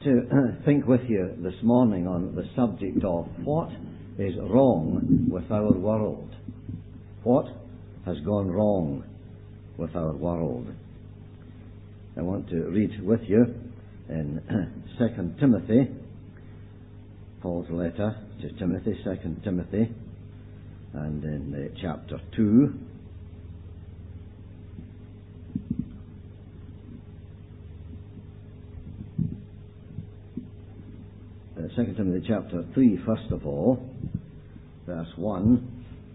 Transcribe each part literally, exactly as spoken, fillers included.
to uh, think with you this morning on the subject of what is wrong with our world. What has gone wrong with our world? I want to read with you in Second Timothy, Paul's letter to Timothy, Second Timothy, and in uh, chapter two. Uh, Second Timothy chapter three, first of all, verse one.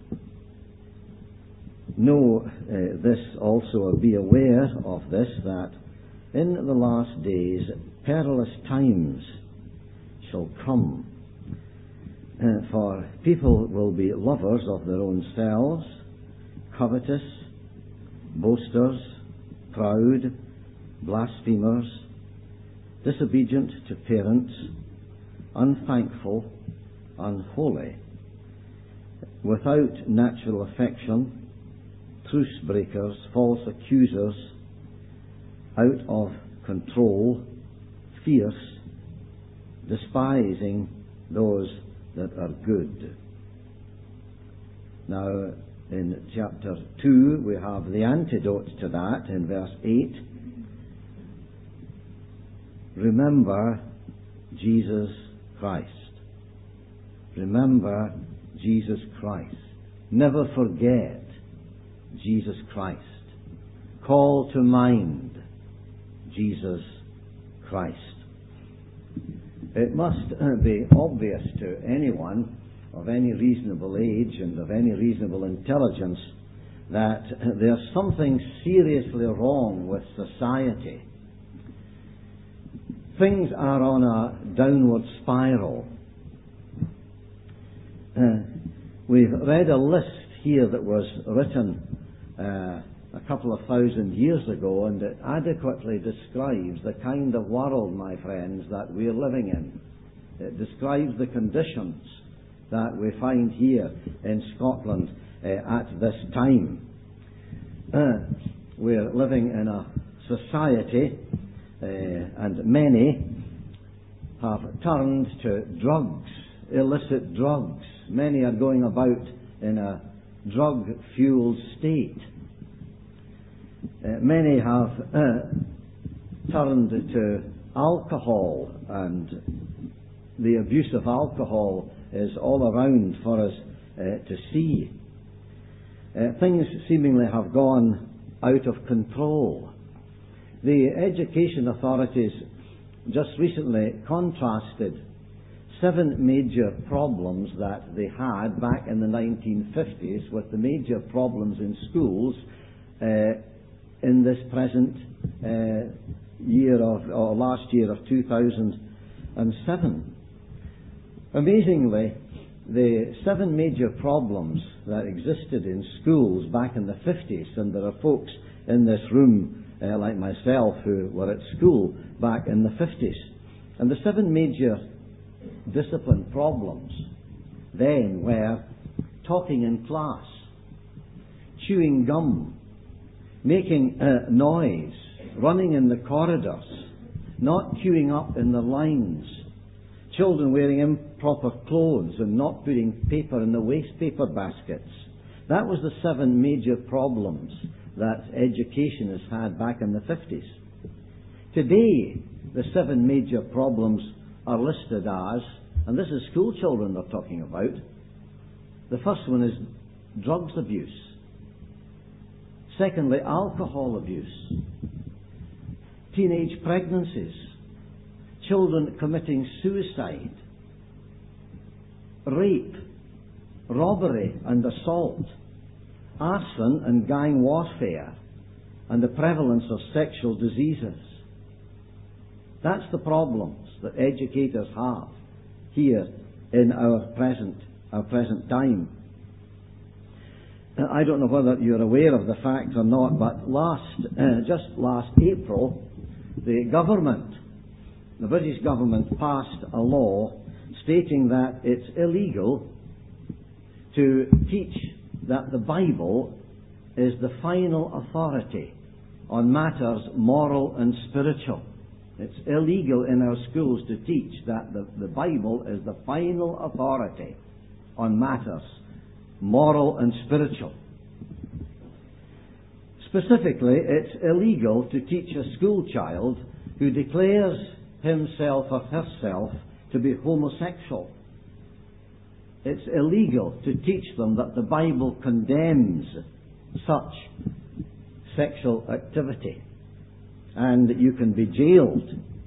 Know uh, this also, or be aware of this, that in the last days perilous times shall come. Uh, for people will be lovers of their own selves, covetous, boasters, proud, blasphemers, disobedient to parents, unthankful, unholy, without natural affection, truce breakers, false accusers, out of control, fierce, despising those that are good. Now, in chapter two, we have the antidote to that in verse eight. Remember Jesus Christ. Remember Jesus Christ. Never forget Jesus Christ. Call to mind Jesus Christ. It must be obvious to anyone of any reasonable age and of any reasonable intelligence that there's something seriously wrong with society. Things are on a downward spiral. Uh, we've read a list here that was written uh, a couple of thousand years ago, and it adequately describes the kind of world, my friends, that we're living in. It describes the conditions that we find here in Scotland uh, at this time. Uh, we're living in a society, uh, and many have turned to drugs, illicit drugs. Many are going about in a drug-fueled state. Uh, many have uh, turned to alcohol, and the abuse of alcohol is all around for us uh, to see. Uh, things seemingly have gone out of control. The education authorities just recently contrasted seven major problems that they had back in the nineteen fifties with the major problems in schools uh, in this present uh, year of, or last year of two thousand seven. Amazingly, the seven major problems that existed in schools back in the fifties, and there are folks in this room uh, like myself who were at school back in the fifties, and the seven major discipline problems then were talking in class, chewing gum, making uh, noise, running in the corridors, not queuing up in the lines, children wearing improper clothes and not putting paper in the waste paper baskets. That was the seven major problems that education has had back in the fifties. Today, the seven major problems are listed as, and this is school children they're talking about. The first one is drugs abuse. Secondly, alcohol abuse. Teenage pregnancies. Children committing suicide. Rape. Robbery and assault. Arson and gang warfare. And the prevalence of sexual diseases. That's the problems that educators have here in our present, our present time. I don't know whether you're aware of the fact or not, but last, uh, just last April, the government, the British government, passed a law stating that it's illegal to teach that the Bible is the final authority on matters moral and spiritual. It's illegal in our schools to teach that the, the Bible is the final authority on matters moral and spiritual. Specifically, it's illegal to teach a school child who declares himself or herself to be homosexual. It's illegal to teach them that the Bible condemns such sexual activity, and that you can be jailed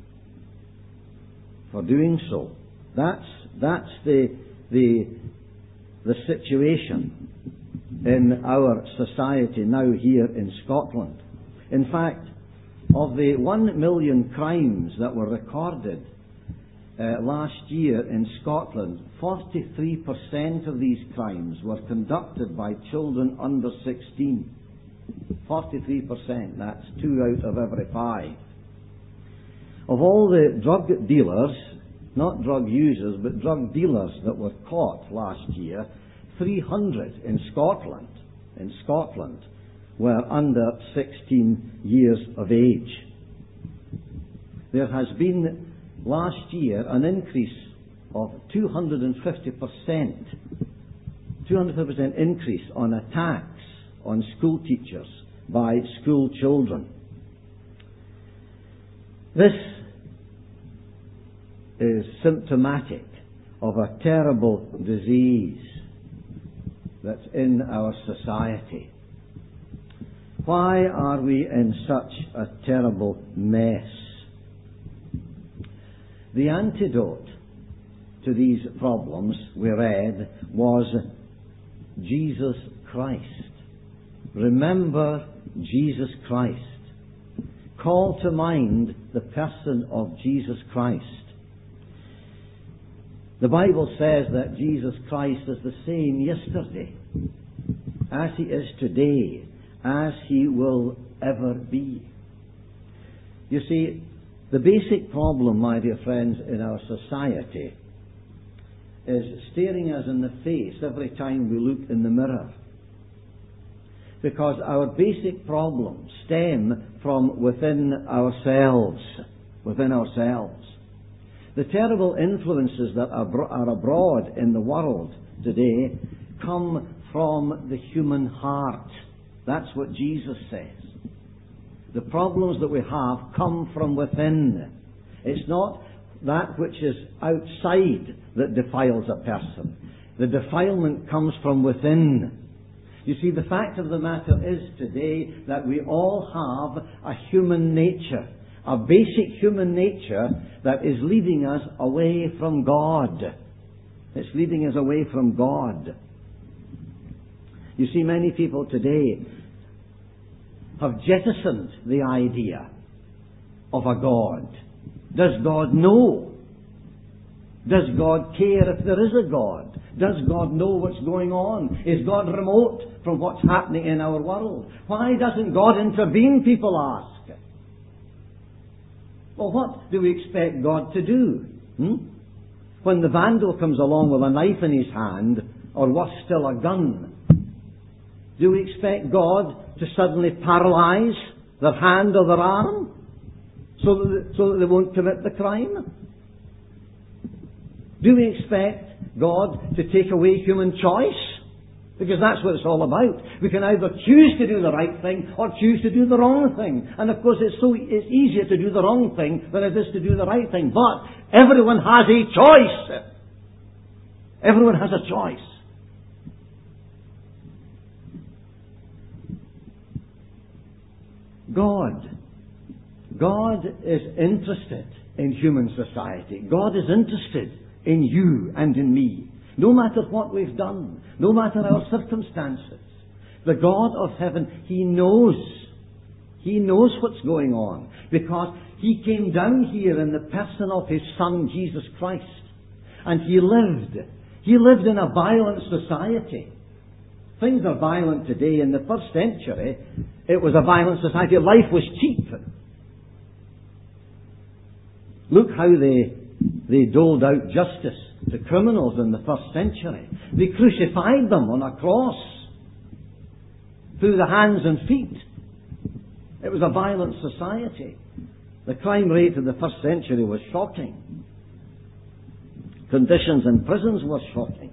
for doing so. That's that's the the the situation in our society now here in Scotland. In fact, of the one million crimes that were recorded uh, last year in Scotland, forty-three percent of these crimes were conducted by children under sixteen. forty-three percent, that's two out of every five. Of all the drug dealers, not drug users, but drug dealers that were caught last year, three hundred in Scotland, in Scotland, were under sixteen years of age. There has been last year an increase of two hundred fifty percent, two hundred fifty percent increase on attacks on school teachers by school children. This is symptomatic of a terrible disease that's in our society. Why are we in such a terrible mess? The antidote to these problems, we read, was Jesus Christ. Remember Jesus Christ. Call to mind the person of Jesus Christ. The Bible says that Jesus Christ is the same yesterday, as He is today, as He will ever be. You see, the basic problem, my dear friends, in our society is staring us in the face every time we look in the mirror. Because our basic problems stem from within ourselves, within ourselves. The terrible influences that are abroad in the world today come from the human heart. That's what Jesus says. The problems that we have come from within. It's not that which is outside that defiles a person. The defilement comes from within. You see, the fact of the matter is today that we all have a human nature, a basic human nature that is leading us away from God. It's leading us away from God. You see, many people today have jettisoned the idea of a God. Does God know? Does God care if there is a God? Does God know what's going on? Is God remote from what's happening in our world? Why doesn't God intervene, people ask? Well, what do we expect God to do? Hmm? When the vandal comes along with a knife in his hand, or worse still, a gun, do we expect God to suddenly paralyse their hand or their arm so that, so that they won't commit the crime? Do we expect God to take away human choice? Because that's what it's all about. We can either choose to do the right thing or choose to do the wrong thing. And of course it's so it's easier to do the wrong thing than it is to do the right thing. But everyone has a choice. Everyone has a choice. God. God is interested in human society. God is interested in you and in me. No matter what we've done, no matter our circumstances, the God of heaven, He knows. He knows what's going on because He came down here in the person of His Son, Jesus Christ. And He lived. He lived in a violent society. Things are violent today. In the first century, it was a violent society. Life was cheap. Look how they, they doled out justice to criminals in the first century. They crucified them on a cross through the hands and feet. It was a violent society. The crime rate in the first century was shocking. Conditions in prisons were shocking.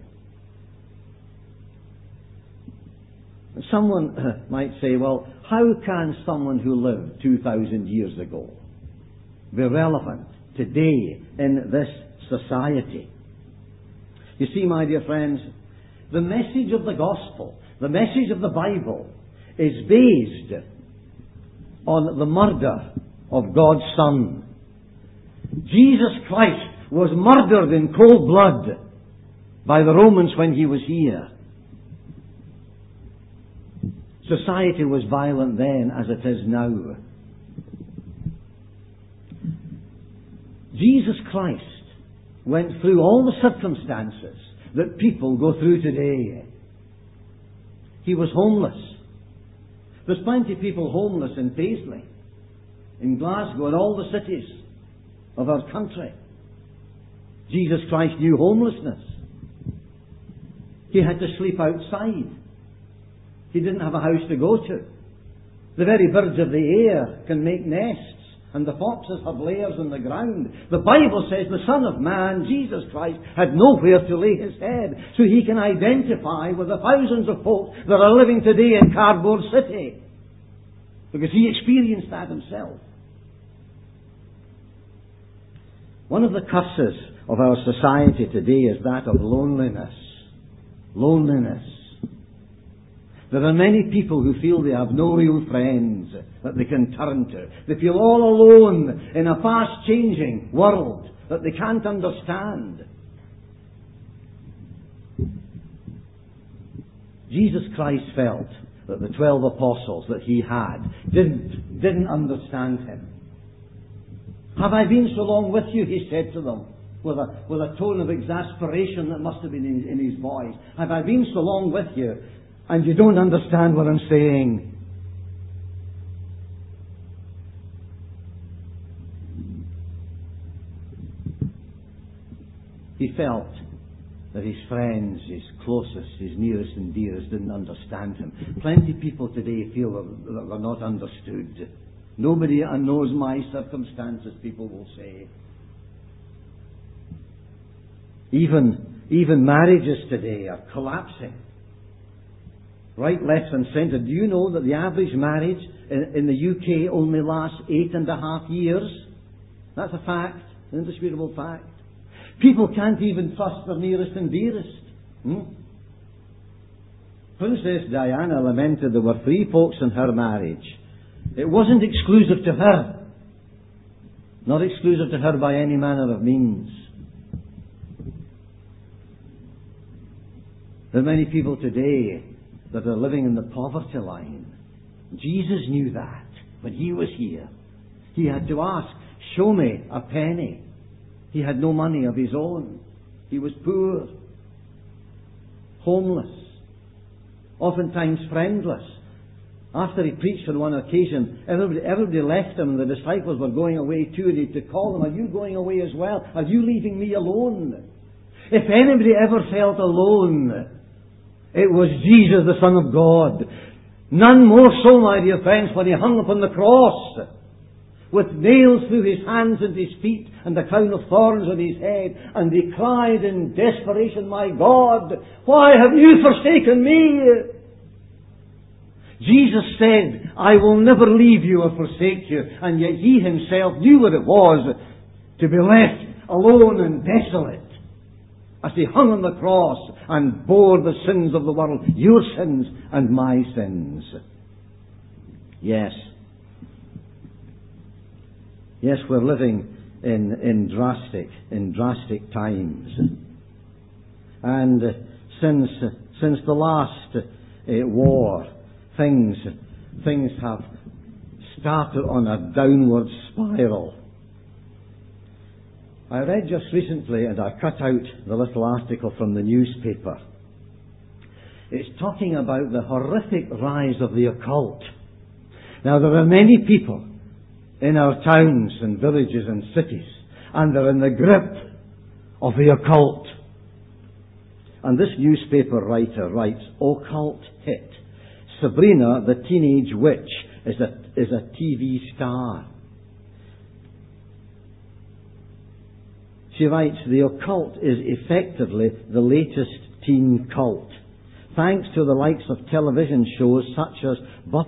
Someone uh, might say, well, how can someone who lived two thousand years ago be relevant today in this society? You see, my dear friends, the message of the gospel, the message of the Bible, is based on the murder of God's Son. Jesus Christ was murdered in cold blood by the Romans when he was here. Society was violent then as it is now. Jesus Christ went through all the circumstances that people go through today. He was homeless. There's plenty of people homeless in Paisley, in Glasgow, and all the cities of our country. Jesus Christ knew homelessness. He had to sleep outside. He didn't have a house to go to. The very birds of the air can make nests, and the foxes have lairs in the ground. The Bible says the Son of Man, Jesus Christ, had nowhere to lay his head, so he can identify with the thousands of folks that are living today in Cardboard City, because he experienced that himself. One of the curses of our society today is that of loneliness. Loneliness. There are many people who feel they have no real friends that they can turn to. They feel all alone in a fast-changing world that they can't understand. Jesus Christ felt that the twelve apostles that he had didn't, didn't understand him. Have I been so long with you, he said to them, with a, with a tone of exasperation that must have been in, in his voice. Have I been so long with you, and you don't understand what I'm saying? He felt that his friends, his closest, his nearest and dearest didn't understand him. Plenty of people today feel that they're not understood. Nobody knows my circumstances, people will say. Even, even marriages today are collapsing. Right, left and centre. Do you know that the average marriage in, in the U K only lasts eight and a half years? That's a fact, an indisputable fact. People can't even trust their nearest and dearest. Hmm? Princess Diana lamented there were three folks in her marriage. It wasn't exclusive to her. Not exclusive to her by any manner of means. There are many people today that are living in the poverty line. Jesus knew that when he was here. He had to ask, show me a penny. He had no money of his own. He was poor, homeless, oftentimes friendless. After he preached on one occasion, everybody, everybody left him, and the disciples were going away too, and he had to call them, are you going away as well? Are you leaving me alone? If anybody ever felt alone, it was Jesus, the Son of God. None more so, my dear friends, when he hung upon the cross, with nails through his hands and his feet, and the crown of thorns on his head, and he cried in desperation, my God, why have you forsaken me? Jesus said, I will never leave you or forsake you, and yet he himself knew what it was to be left alone and desolate, as he hung on the cross and bore the sins of the world, your sins and my sins. Yes. Yes, we're living in, in drastic, in drastic times. And uh, since, uh, since the last uh, war, things, things have started on a downward spiral. I read just recently, and I cut out the little article from the newspaper. It's talking about the horrific rise of the occult. Now, there are many people in our towns and villages and cities, and they're in the grip of the occult. And this newspaper writer writes, occult hit. Sabrina, the teenage witch, is a, is a T V star. She writes, "The occult is effectively the latest teen cult. Thanks to the likes of television shows such as Buffy,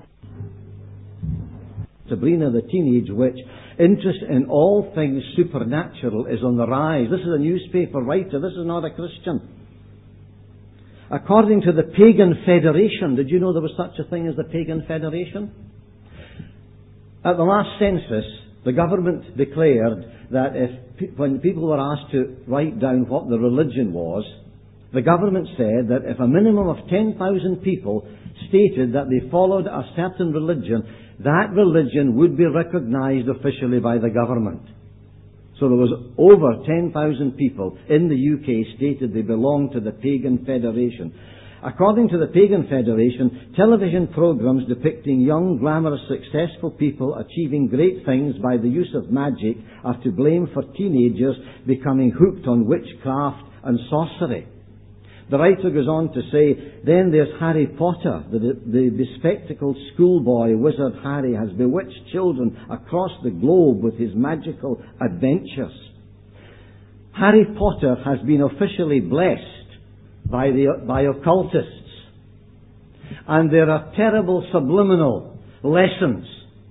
Sabrina the Teenage Witch, interest in all things supernatural is on the rise." This is a newspaper writer. This is not a Christian. According to the Pagan Federation, did you know there was such a thing as the Pagan Federation? At the last census, the government declared that if, when people were asked to write down what the religion was, the government said that if a minimum of ten thousand people stated that they followed a certain religion, that religion would be recognized officially by the government. So there was over ten thousand people in the U K stated they belonged to the Pagan Federation. According to the Pagan Federation, television programs depicting young, glamorous, successful people achieving great things by the use of magic are to blame for teenagers becoming hooked on witchcraft and sorcery. The writer goes on to say, then there's Harry Potter. The, the bespectacled schoolboy wizard Harry has bewitched children across the globe with his magical adventures. Harry Potter has been officially blessed by the by occultists. And there are terrible subliminal lessons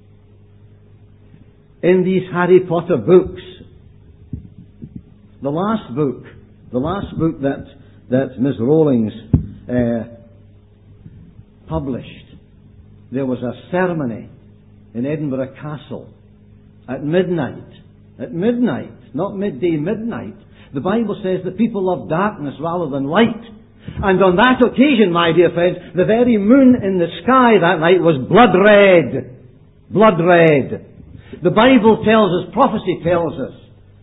in these Harry Potter books. The last book, the last book that that Miss Rowlings uh, published, there was a ceremony in Edinburgh Castle at midnight. At midnight, not midday, midnight. The Bible says that people love darkness rather than light. And on that occasion, my dear friends, the very moon in the sky that night was blood red. Blood red. The Bible tells us, prophecy tells us,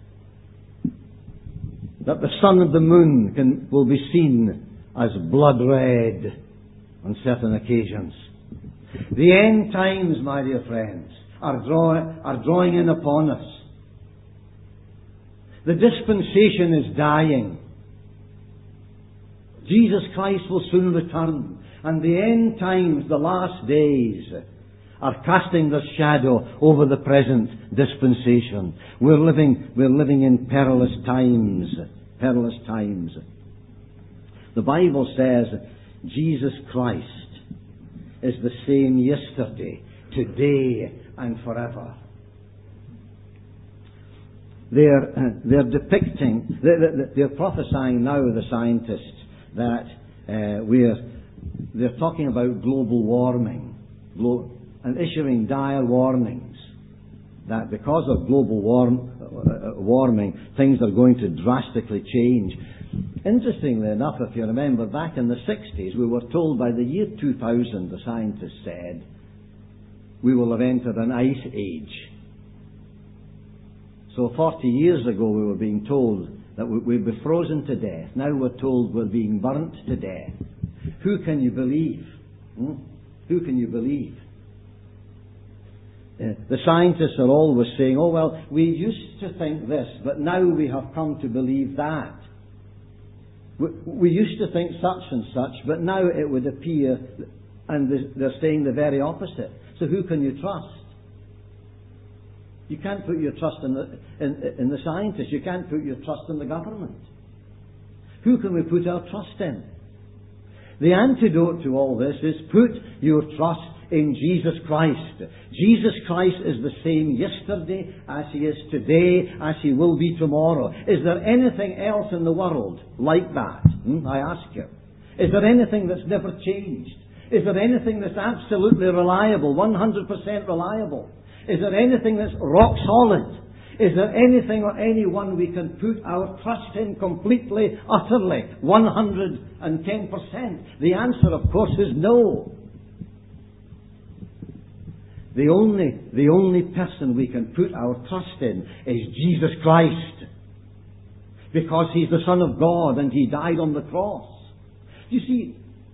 that the sun and the moon can, will be seen as blood red on certain occasions. The end times, my dear friends, are, draw, are drawing in upon us. The dispensation is dying. Jesus Christ will soon return, and the end times, the last days, are casting their shadow over the present dispensation. We're living, we're living in perilous times. Perilous times. The Bible says Jesus Christ is the same yesterday, today, and forever. They're, uh, they're depicting, they're, they're prophesying now, the scientists, that uh, we're, they're talking about global warming glo- and issuing dire warnings that because of global warm, uh, warming, things are going to drastically change. Interestingly enough, if you remember, back in the sixties, we were told by the year two thousand, the scientists said, we will have entered an ice age. So forty years ago we were being told that we'd be frozen to death. Now we're told we're being burnt to death. Who can you believe? Hmm? Who can you believe? Uh, the scientists are always saying, oh well, we used to think this, but now we have come to believe that. We, we used to think such and such, but now it would appear, and they're saying the very opposite. So who can you trust? You can't put your trust in the, in, in the scientists. You can't put your trust in the government. Who can we put our trust in? The antidote to all this is put your trust in Jesus Christ. Jesus Christ is the same yesterday as He is today, as He will be tomorrow. Is there anything else in the world like that? Hmm? I ask you. Is there anything that's never changed? Is there anything that's absolutely reliable, one hundred percent reliable? Is there anything that's rock solid? Is there anything or anyone we can put our trust in completely, utterly, one hundred ten percent? The answer, of course, is no. The only, the only person we can put our trust in is Jesus Christ. Because He's the Son of God and He died on the cross. You see,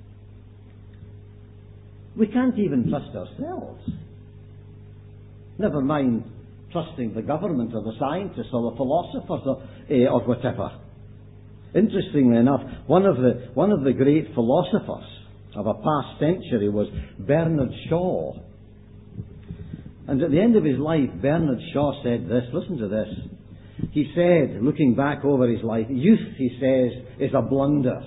we can't even trust ourselves. Never mind trusting the government or the scientists or the philosophers or, eh, or whatever. Interestingly enough, one of the one of the great philosophers of a past century was Bernard Shaw. And at the end of his life, Bernard Shaw said this, listen to this. he said, looking back over his life, youth, he says, is a blunder.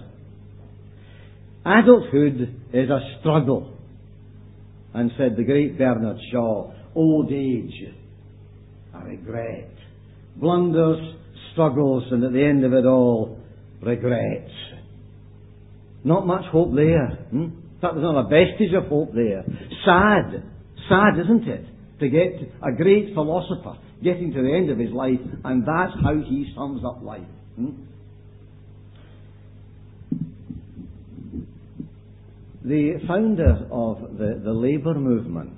Adulthood is a struggle. And said the great Bernard Shaw, old age, a regret. Blunders, struggles, and at the end of it all, regrets. Not much hope there. Hmm? In fact, there's not a vestige of hope there. Sad. Sad, isn't it? To get a great philosopher getting to the end of his life, and that's how he sums up life. Hmm? The founder of the, the Labour movement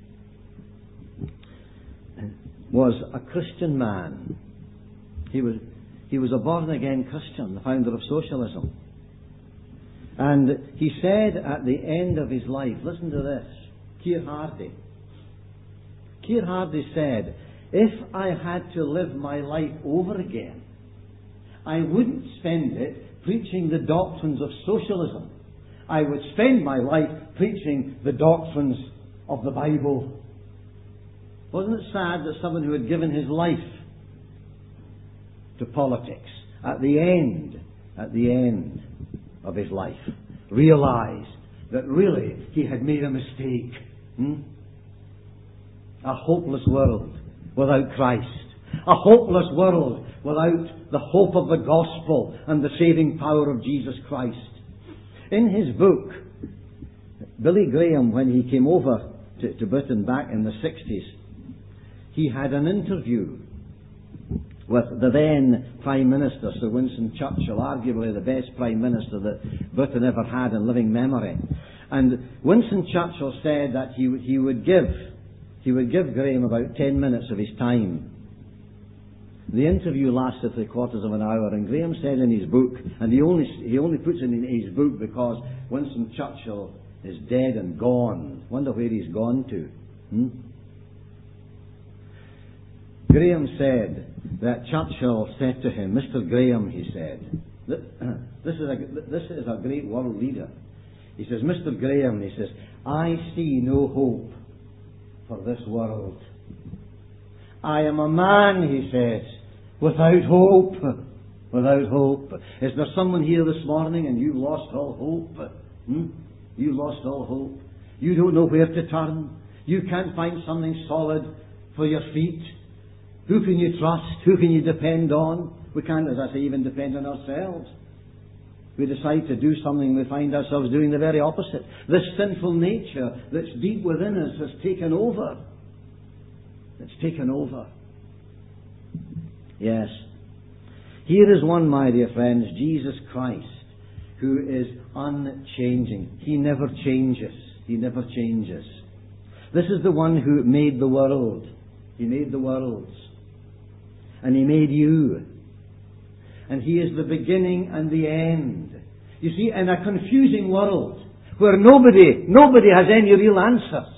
was a Christian man. He was, he was a born-again Christian, the founder of socialism. And he said at the end of his life, listen to this, Keir Hardie. Keir Hardie said, if I had to live my life over again, I wouldn't spend it preaching the doctrines of socialism. I would spend my life preaching the doctrines of the Bible. Wasn't it sad that someone who had given his life to politics, at the end, at the end of his life, realized that really he had made a mistake? Hmm? A hopeless world without Christ. A hopeless world without the hope of the gospel and the saving power of Jesus Christ. In his book, Billy Graham, when he came over to, to Britain back in the sixties, he had an interview with the then Prime Minister, Sir Winston Churchill, arguably the best Prime Minister that Britain ever had in living memory. And Winston Churchill said that he, he would give he would give Graham about ten minutes of his time. The interview lasted three quarters of an hour, and Graham said in his book, and he only he only puts it in his book because Winston Churchill is dead and gone. Wonder where he's gone to. Hmm? Graham said that Churchill said to him, Mister Graham, he said, this is a this is a great world leader. He says, Mister Graham, he says, I see no hope for this world. I am a man, he says, without hope. Without hope. Is there someone here this morning and you've lost all hope? Hmm? You've lost all hope. You don't know where to turn. You can't find something solid for your feet. Who can you trust? Who can you depend on? We can't, as I say, even depend on ourselves. We decide to do something, we find ourselves doing the very opposite. This sinful nature that's deep within us has taken over. It's taken over. Yes. Here is one, my dear friends, Jesus Christ, who is unchanging. He never changes. He never changes. This is the one who made the world. He made the worlds. And He made you. And He is the beginning and the end. You see, in a confusing world where nobody, nobody has any real answers,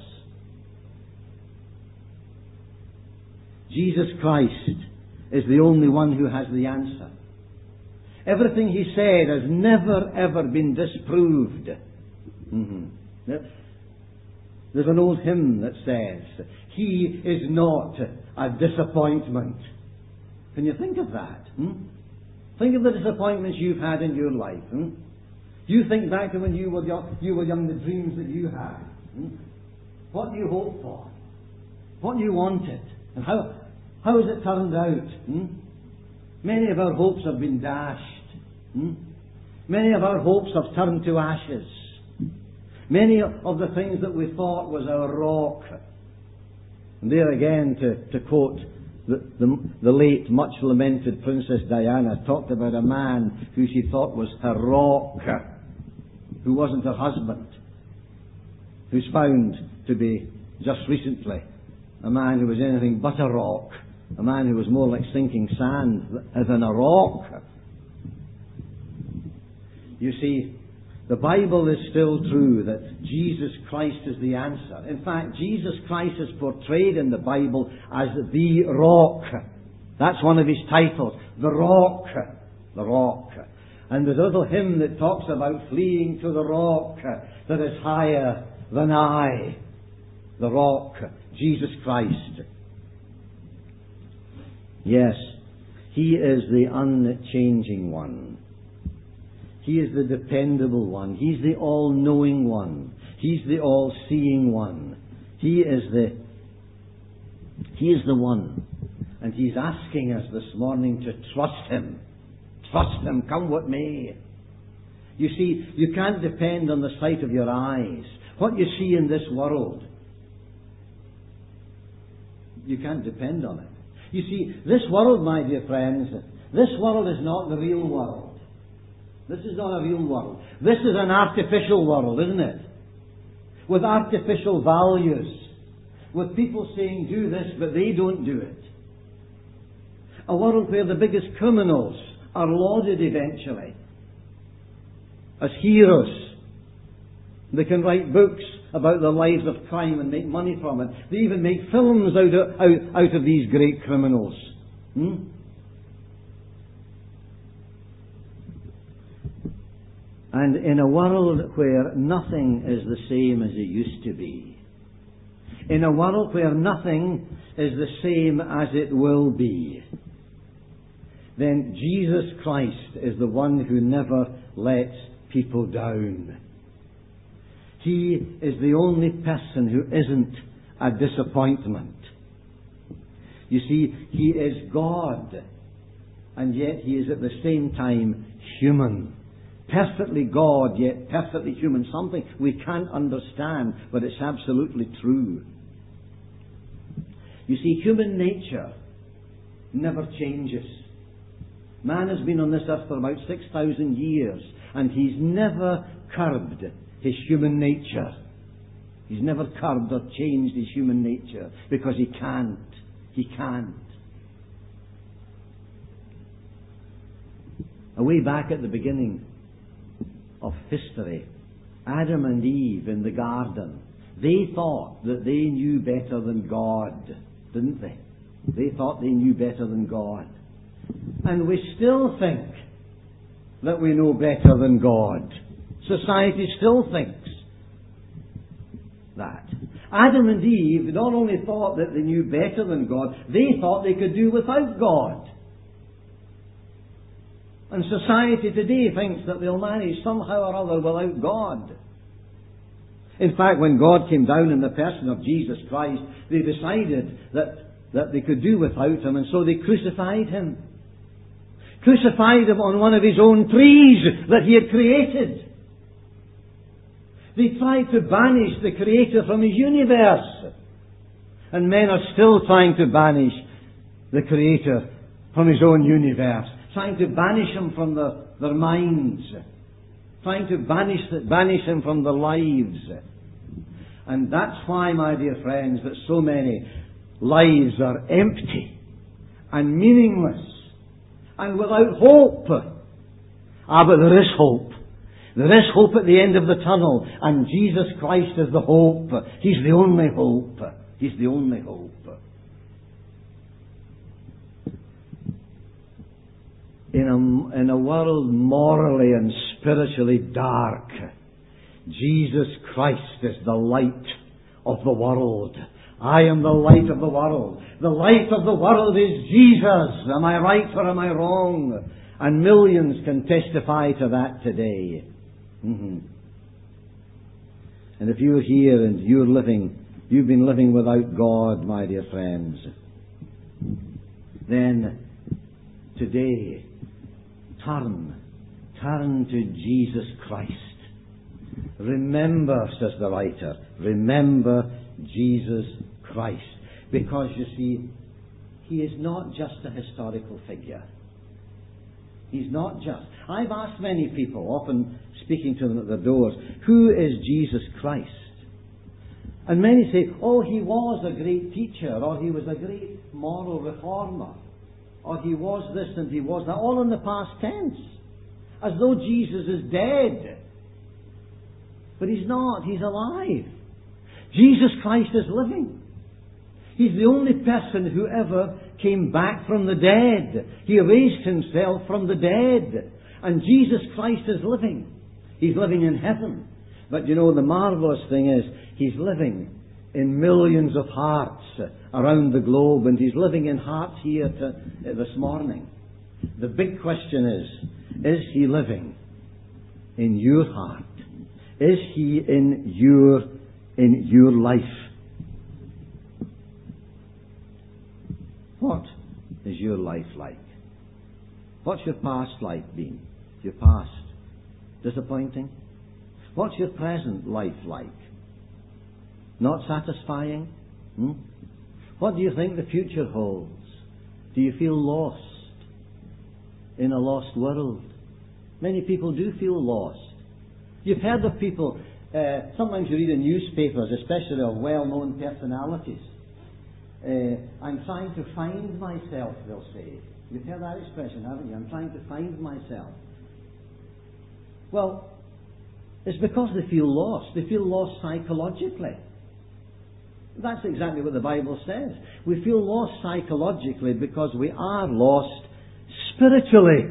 Jesus Christ is the only one who has the answer. Everything He said has never ever been disproved. Mm-hmm. There's an old hymn that says, He is not a disappointment. Can you think of that? Hmm? Think of the disappointments you've had in your life. Hmm? You think back to when you were young, you were young, the dreams that you had. Hmm? What you hoped for. What you wanted. And how, how has it turned out? Hmm? Many of our hopes have been dashed. Hmm? Many of our hopes have turned to ashes. Many of the things that we thought was our rock. And there again, to, to quote the, the, the late, much lamented Princess Diana, talked about a man who she thought was her rock, who wasn't her husband, who's found to be, just recently, a man who was anything but a rock, a man who was more like sinking sand than a rock. You see, the Bible is still true that Jesus Christ is the answer. In fact, Jesus Christ is portrayed in the Bible as the rock. That's one of His titles. The rock. The rock. And there's a little hymn that talks about fleeing to the rock that is higher than I. The rock. Jesus Christ. Yes. He is the unchanging one. He is the dependable one. He's the all-knowing one. He's the all-seeing one. He is the He is the one. And He's asking us this morning to trust Him. Trust Him, come what may. You see, you can't depend on the sight of your eyes. What you see in this world, you can't depend on it. You see, this world, my dear friends, this world is not the real world. This is not a real world. This is an artificial world, isn't it? With artificial values. With people saying, do this, but they don't do it. A world where the biggest criminals are lauded eventually as heroes. They can write books about the lives of crime and make money from it. They even make films out of, out, out of these great criminals. Hmm? And in a world where nothing is the same as it used to be, in a world where nothing is the same as it will be, then Jesus Christ is the one who never lets people down. He is the only person who isn't a disappointment. You see, He is God, and yet He is at the same time human. Perfectly God, yet perfectly human. Something we can't understand, but it's absolutely true. You see, human nature never changes. Man has been on this earth for about six thousand years, and he's never curbed his human nature. He's never curbed or changed his human nature, because he can't. He can't. Way back at the beginning of history, Adam and Eve in the garden, they thought that they knew better than God, didn't they? They thought they knew better than God. And we still think that we know better than God. Society still thinks that. Adam and Eve not only thought that they knew better than God, they thought they could do without God. And society today thinks that they'll manage somehow or other without God. In fact, when God came down in the person of Jesus Christ, they decided that, that they could do without Him, and so they crucified Him. Crucified Him on one of His own trees that He had created. They tried to banish the Creator from His universe. And men are still trying to banish the Creator from His own universe. Trying to banish Him from the, their minds. Trying to banish, banish Him from their lives. And that's why, my dear friends, that so many lives are empty and meaningless and without hope. Ah, but there is hope. There is hope at the end of the tunnel, and Jesus Christ is the hope. He's the only hope. He's the only hope. In a, in a world morally and spiritually dark, Jesus Christ is the light of the world. I am the light of the world. The light of the world is Jesus. Am I right or am I wrong? And millions can testify to that today. Mm-hmm. And if you're here and you're living, you've been living without God, my dear friends, then today, turn, turn to Jesus Christ. Remember, says the writer, remember Jesus Christ. Because, you see, He is not just a historical figure. He's not just. I've asked many people, often speaking to them at their doors, who is Jesus Christ? And many say, oh, He was a great teacher, or He was a great moral reformer, or He was this and He was that, all in the past tense, as though Jesus is dead. But He's not. He's alive. Jesus Christ is living. He's the only person who ever came back from the dead. He raised Himself from the dead. And Jesus Christ is living. He's living in heaven. But you know, the marvelous thing is, He's living in millions of hearts around the globe, and He's living in hearts here to, uh, this morning. The big question is, is He living in your heart? Is He in your, in your life? What is your life like? What's your past life been? Your past disappointing? What's your present life like? Not satisfying? Hmm? What do you think the future holds? Do you feel lost in a lost world? Many people do feel lost. You've heard of people, uh, sometimes you read in newspapers, especially of well-known personalities. Uh, I'm trying to find myself, they'll say. You've heard that expression, haven't you? I'm trying to find myself. Well, it's because they feel lost. They feel lost psychologically. That's exactly what the Bible says. We feel lost psychologically because we are lost spiritually.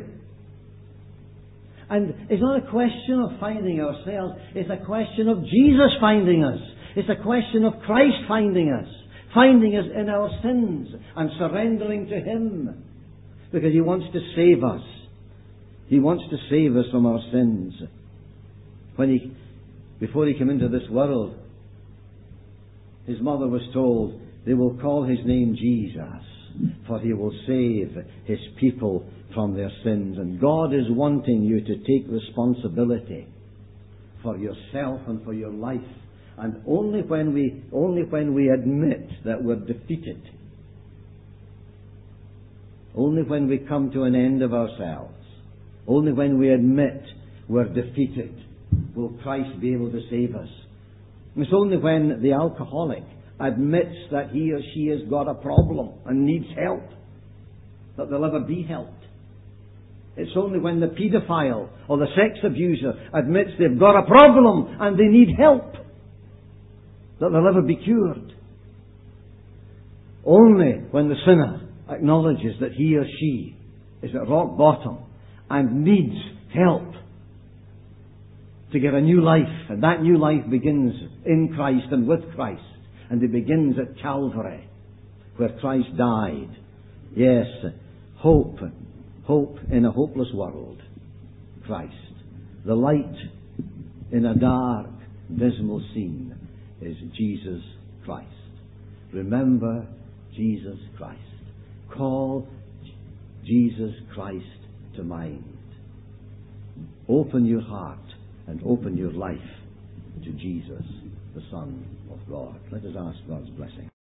And it's not a question of finding ourselves. It's a question of Jesus finding us. It's a question of Christ finding us. Finding us in our sins and surrendering to Him. Because He wants to save us. He wants to save us from our sins. When He, before He came into this world, His mother was told, they will call His name Jesus, for He will save His people from their sins. And God is wanting you to take responsibility for yourself and for your life. And only when we, only when we admit that we're defeated, only when we come to an end of ourselves, only when we admit we're defeated, will Christ be able to save us. It's only when the alcoholic admits that he or she has got a problem and needs help that they'll ever be helped. It's only when the paedophile or the sex abuser admits they've got a problem and they need help that they'll ever be cured. Only when the sinner acknowledges that he or she is at rock bottom and needs help to get a new life, and that new life begins in Christ and with Christ, and it begins at Calvary, where Christ died. Yes, hope, hope in a hopeless world. Christ. The light in a dark, dismal scene is Jesus Christ. Remember Jesus Christ. Call Jesus Christ to mind. Open your heart and open your life to Jesus, the Son of God. Let us ask God's blessing.